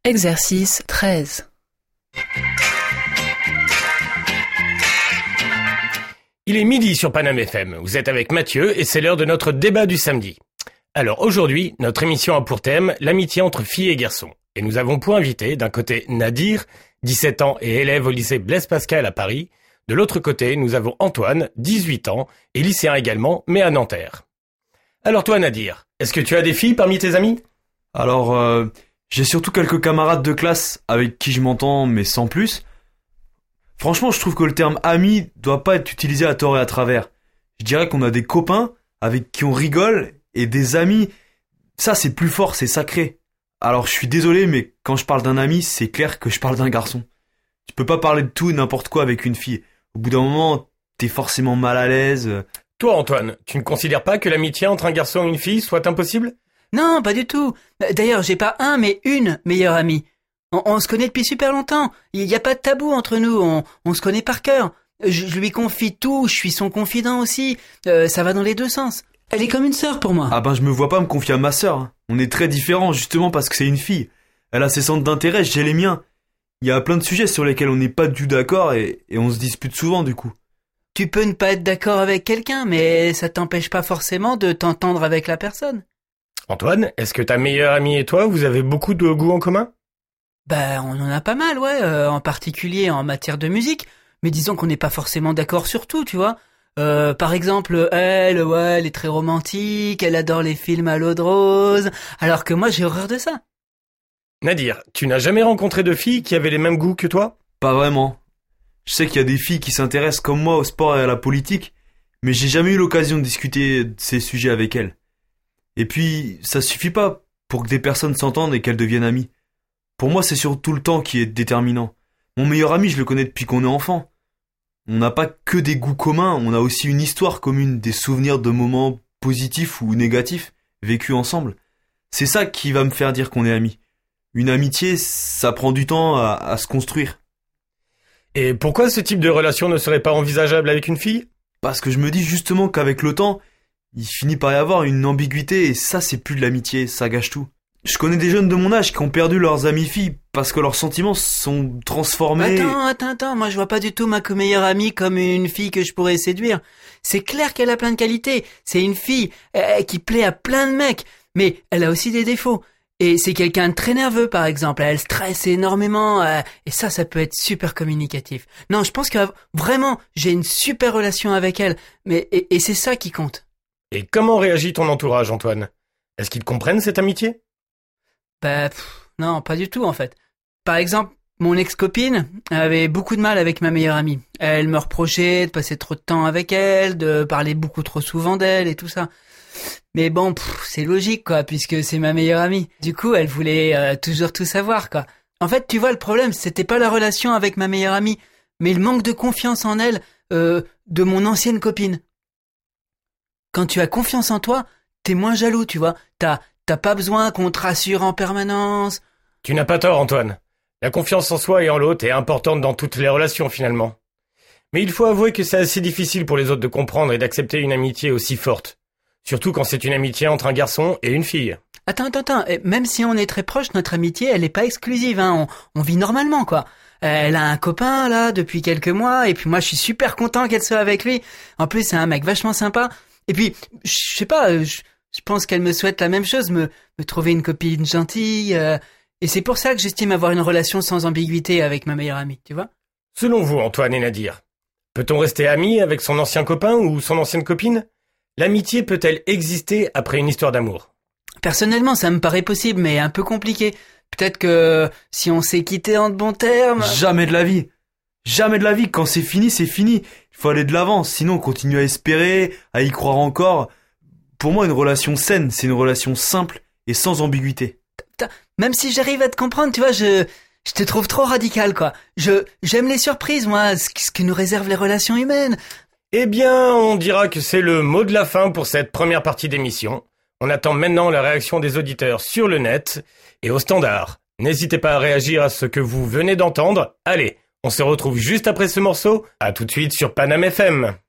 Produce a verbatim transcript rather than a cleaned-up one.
Exercice treize. Il est midi sur Paname F M. Vous êtes avec Mathieu et c'est l'heure de notre débat du samedi. Alors aujourd'hui, notre émission a pour thème l'amitié entre filles et garçons. Et nous avons pour invité d'un côté Nadir, dix-sept ans et élève au lycée Blaise Pascal à Paris. De l'autre côté, nous avons Antoine, dix-huit ans et lycéen également, mais à Nanterre. Alors toi Nadir, est-ce que tu as des filles parmi tes amis ? Alors, euh, j'ai surtout quelques camarades de classe avec qui je m'entends, mais sans plus. Franchement, je trouve que le terme ami doit pas être utilisé à tort et à travers. Je dirais qu'on a des copains avec qui on rigole et des amis. Ça, c'est plus fort, c'est sacré. Alors, je suis désolé, mais quand je parle d'un ami, c'est clair que je parle d'un garçon. Tu peux pas parler de tout et n'importe quoi avec une fille. Au bout d'un moment, t'es forcément mal à l'aise. Toi Antoine, tu ne considères pas que l'amitié entre un garçon et une fille soit impossible ? Non, pas du tout. D'ailleurs, j'ai pas un, mais une meilleure amie. On, on se connaît depuis super longtemps. Il y a pas de tabou entre nous. On, on se connaît par cœur. Je, je lui confie tout. Je suis son confident aussi. Euh, ça va dans les deux sens. Elle est comme une sœur pour moi. Ah ben, je me vois pas me confier à ma sœur. Hein. On est très différents justement parce que c'est une fille. Elle a ses centres d'intérêt, j'ai les miens. Il y a plein de sujets sur lesquels on n'est pas du tout d'accord et, et on se dispute souvent du coup. Tu peux ne pas être d'accord avec quelqu'un, mais ça t'empêche pas forcément de t'entendre avec la personne. Antoine, est-ce que ta meilleure amie et toi, vous avez beaucoup de goûts en commun ? Bah, on en a pas mal, ouais, euh, en particulier en matière de musique. Mais disons qu'on n'est pas forcément d'accord sur tout, tu vois. Euh, par exemple, elle, ouais, elle est très romantique, elle adore les films à l'eau de rose, alors que moi j'ai horreur de ça. Nadir, tu n'as jamais rencontré de filles qui avaient les mêmes goûts que toi ? Pas vraiment. Je sais qu'il y a des filles qui s'intéressent comme moi au sport et à la politique, mais j'ai jamais eu l'occasion de discuter de ces sujets avec elles. Et puis, ça suffit pas pour que des personnes s'entendent et qu'elles deviennent amies. Pour moi, c'est surtout le temps qui est déterminant. Mon meilleur ami, je le connais depuis qu'on est enfant. On n'a pas que des goûts communs, on a aussi une histoire commune, des souvenirs de moments positifs ou négatifs vécus ensemble. C'est ça qui va me faire dire qu'on est amis. Une amitié, ça prend du temps à, à se construire. Et pourquoi ce type de relation ne serait pas envisageable avec une fille ? Parce que je me dis justement qu'avec le temps, il finit par y avoir une ambiguïté et ça c'est plus de l'amitié, ça gâche tout. Je connais des jeunes de mon âge qui ont perdu leurs amies filles parce que leurs sentiments sont transformés. Attends, attends, attends, moi je vois pas du tout ma meilleure amie comme une fille que je pourrais séduire. C'est clair qu'elle a plein de qualités, c'est une fille euh, qui plaît à plein de mecs, mais elle a aussi des défauts. Et c'est quelqu'un de très nerveux par exemple, elle stresse énormément, euh, et ça, ça peut être super communicatif. Non, je pense que vraiment, j'ai une super relation avec elle, mais et, et c'est ça qui compte. Et comment réagit ton entourage, Antoine ? Est-ce qu'ils comprennent cette amitié ? Bah, pff, non, pas du tout en fait. Par exemple, mon ex-copine avait beaucoup de mal avec ma meilleure amie. Elle me reprochait de passer trop de temps avec elle, de parler beaucoup trop souvent d'elle et tout ça. Mais bon, pff, c'est logique quoi, puisque c'est ma meilleure amie. Du coup, elle voulait euh, toujours tout savoir quoi. En fait, tu vois, le problème, c'était pas la relation avec ma meilleure amie, mais le manque de confiance en elle euh, de mon ancienne copine. Quand tu as confiance en toi, t'es moins jaloux, tu vois. T'as, t'as pas besoin qu'on te rassure en permanence. Tu n'as pas tort, Antoine. La confiance en soi et en l'autre est importante dans toutes les relations, finalement. Mais il faut avouer que c'est assez difficile pour les autres de comprendre et d'accepter une amitié aussi forte. Surtout quand c'est une amitié entre un garçon et une fille. Attends, attends, attends. Même si on est très proches, notre amitié, elle est pas exclusive, hein. On, on vit normalement, quoi. Elle a un copain, là, depuis quelques mois, et puis moi, je suis super content qu'elle soit avec lui. En plus, c'est un mec vachement sympa. Et puis, je sais pas, je, je pense qu'elle me souhaite la même chose, me, me trouver une copine gentille, euh, et c'est pour ça que j'estime avoir une relation sans ambiguïté avec ma meilleure amie, tu vois. Selon vous, Antoine et Nadir, peut-on rester amis avec son ancien copain ou son ancienne copine ? L'amitié peut-elle exister après une histoire d'amour ? Personnellement, ça me paraît possible, mais un peu compliqué. Peut-être que si on s'est quitté en de bons termes... Jamais de la vie. Jamais de la vie. Quand c'est fini, c'est fini. Il faut aller de l'avant. Sinon, on continue à espérer, à y croire encore. Pour moi, une relation saine, c'est une relation simple et sans ambiguïté. Même si j'arrive à te comprendre, tu vois, je... Je te trouve trop radical, quoi. Je, j'aime les surprises, moi, ce que nous réservent les relations humaines. Eh bien, on dira que c'est le mot de la fin pour cette première partie d'émission. On attend maintenant la réaction des auditeurs sur le net et au standard. N'hésitez pas à réagir à ce que vous venez d'entendre. Allez, on se retrouve juste après ce morceau. À tout de suite sur Paname F M.